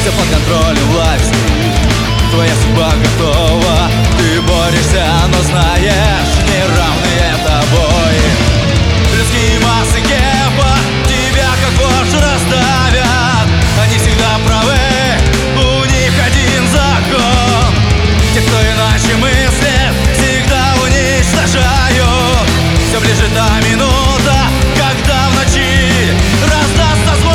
Все под контролем власти, твоя судьба готова. Ты борешься, но знаешь, неравные тобой. Людские массы геба тебя как вождь раздавят. Они всегда правы, у них один закон: те, кто иначе мыслит, всегда уничтожают. Все ближе та минута, когда в ночи раздастся звон.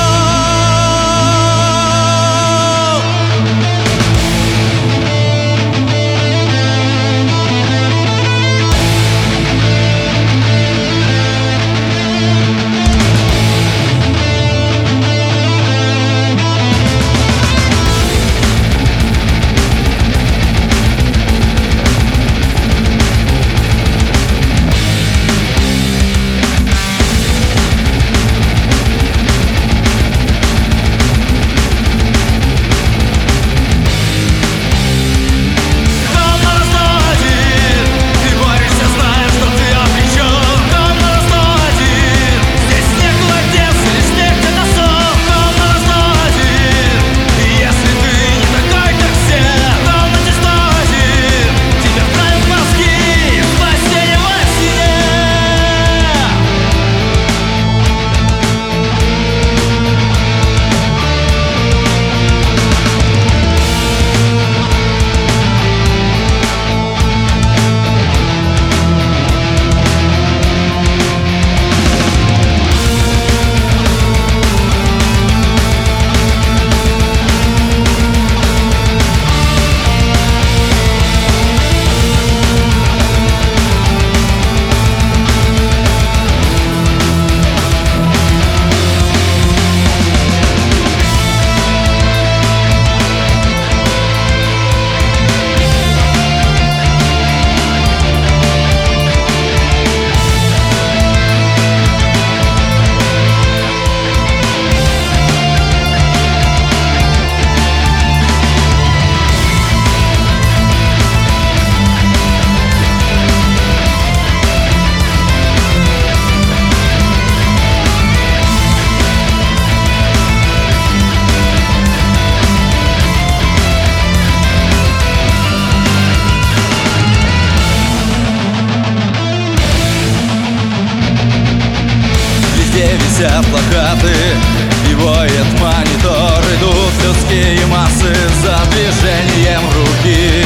Висят плакаты и воет монитор. Идут людские массы за движением руки.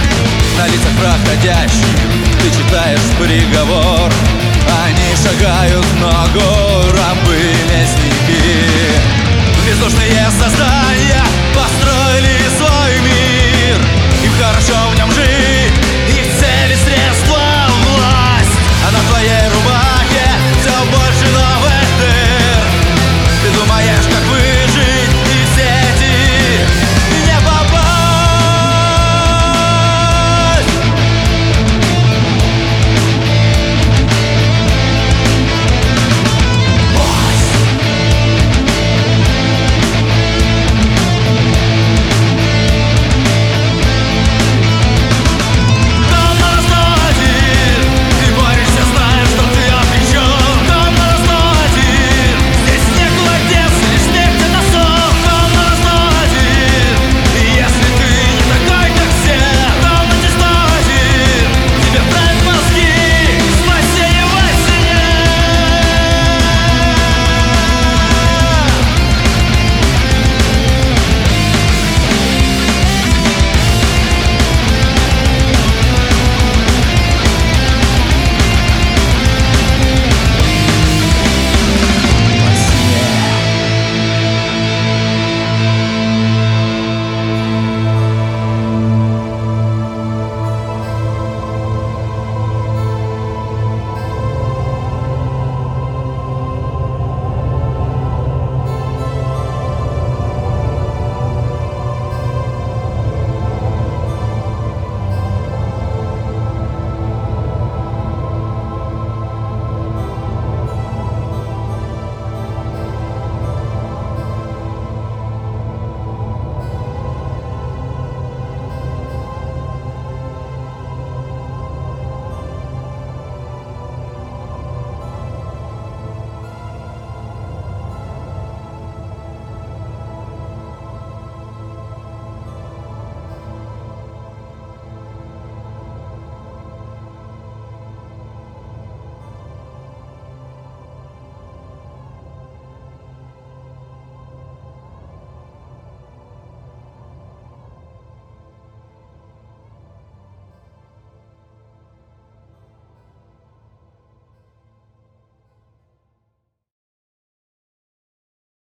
На лицах проходящих ты читаешь приговор. Они шагают в ногу, рабы